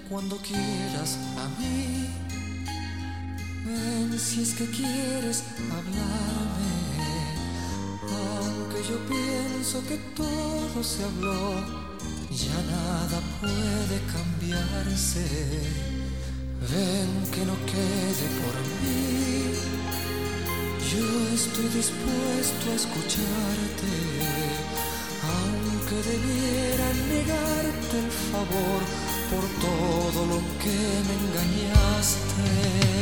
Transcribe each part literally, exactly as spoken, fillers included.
cuando quieras a mí. Ven si es que quieres hablarme. Aunque yo pienso que todo se habló, ya nada puede cambiarse. Ven que no quede por mí. Yo estoy dispuesto a escucharte, aunque debiera negarte el favor por todo lo que me engañaste.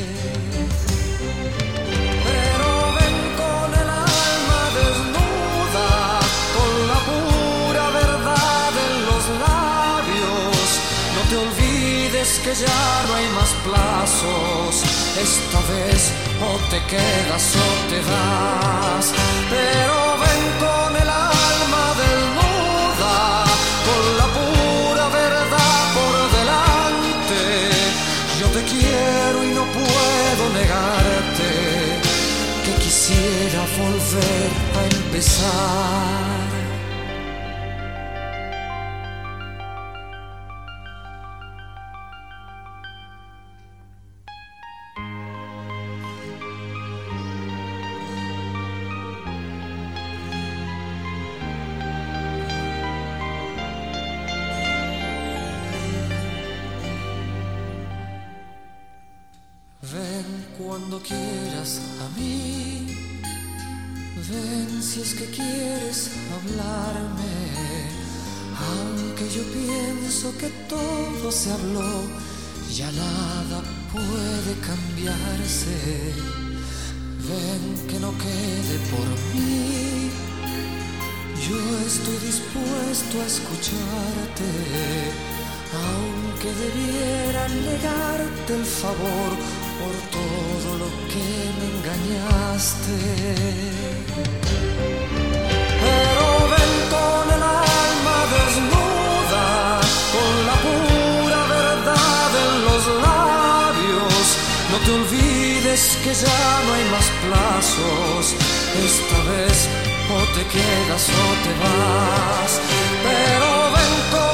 Pero ven con el alma desnuda, con la pura verdad en los labios. No te olvides que ya no hay más plazos. Esta vez o te quedas o te vas. Pero ven con el alma desnuda, con la pura verdad por delante. Yo te quiero y no puedo negarte que quisiera volver a empezar. Ven cuando quieras a mí. Ven si es que quieres hablarme. Aunque yo pienso que todo se habló, ya nada puede cambiarse. Ven que no quede por mí. Yo estoy dispuesto a escucharte, aunque debiera negarte el favor por todo lo que me engañaste. Pero ven con el alma desnuda, con la pura verdad en los labios. No te olvides que ya no hay más plazos. Esta vez o te quedas o te vas. Pero ven con